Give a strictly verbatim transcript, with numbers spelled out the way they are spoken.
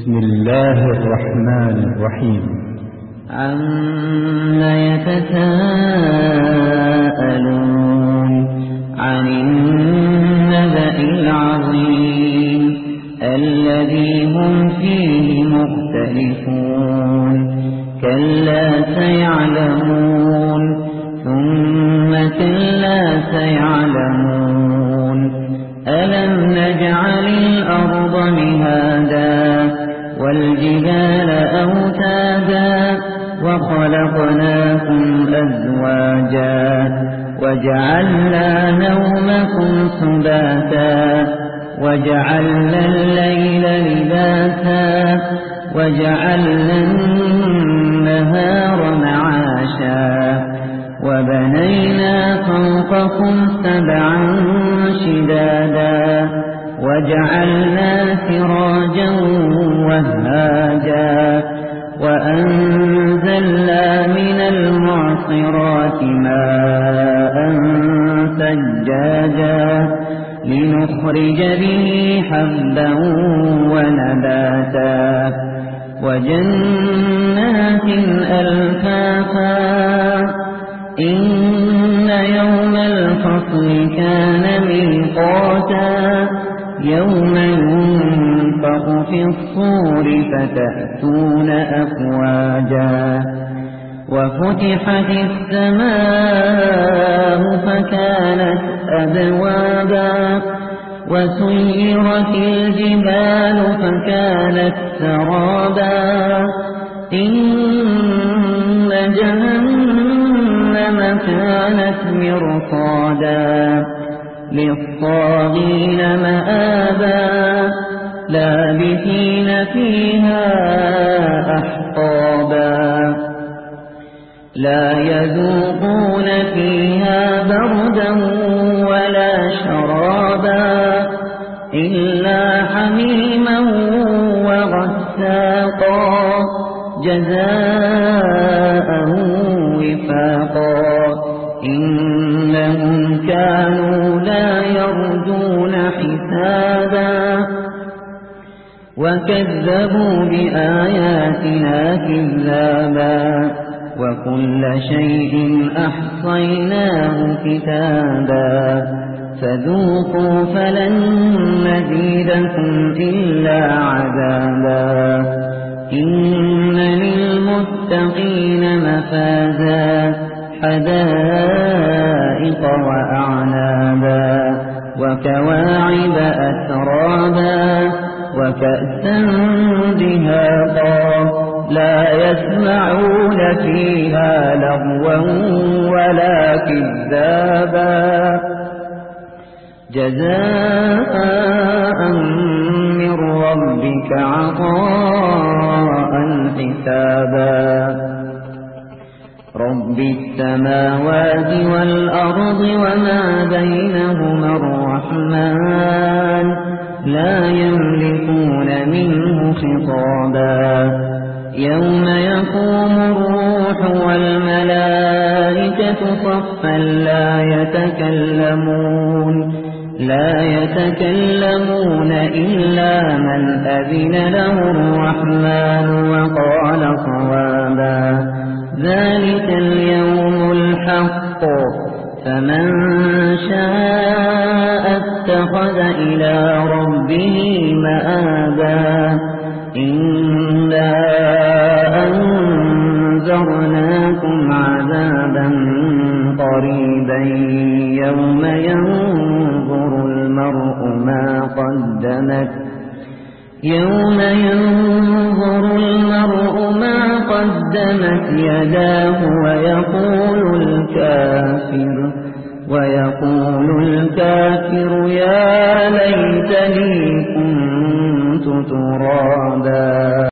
بسم الله الرحمن الرحيم. عما يتساءلون عن النبأ العظيم الذي هم فيه مختلفون كلا سيعلمون ثم كلا سيعلمون ألم نجعل الأرض مهادا والجبال أوتادا وخلقناكم أزواجا وجعلنا نومكم سباتا وجعلنا الليل لباسا وجعلنا النهار معاشا وبنينا فوقكم سبعا شدادا وجعلنا سراجا وهاجا وأنزلنا من المعصرات ماء ثجاجا لنخرج به حبا ونباتا وجنات ألفافا إن يوم الفصل كان ميقاتا يوم ينفخ في الصور فتأتون أفواجا وفتحت السماء فكانت أبوابا وسيرت الجبال فكانت سرابا إن جهنم كانت مرصادا للطاغين مآبا لابثين فيها أحقابا لا يذوقون فيها بردا ولا شرابا إلا حميما وغساقا جزاء وفاقا إنهم كانوا لا يرجون حسابا وكذبوا بآياتنا كذابا وكل شيء أحصيناه كتابا فذوقوا فلن نزيدكم إلا عذابا إن للمتقين مفازا حدائق وأعنابا وكواعب أترابا وكأسا دهاقا لا يسمعون فيها لغوا ولا كذابا جزاء من ربك عطاء حسابا رب السماوات والأرض وما بينهما الرحمن لا يملكون منه خطابا يوم يقوم الروح والملائكة صفا لا يتكلمون لا يتكلمون إلا من أذن له الرحمن وقال صوابا ذلك اليوم الحق فمن شاء اتخذ إلى ربه مآبا إنا أنذرناكم عذابا قريبا يوم ينظر المرء ما قدمت يوم ينظر المرء ما قدمت يداه ويقول الكافر ويقول الكافر يا ليتني كنت ترابا.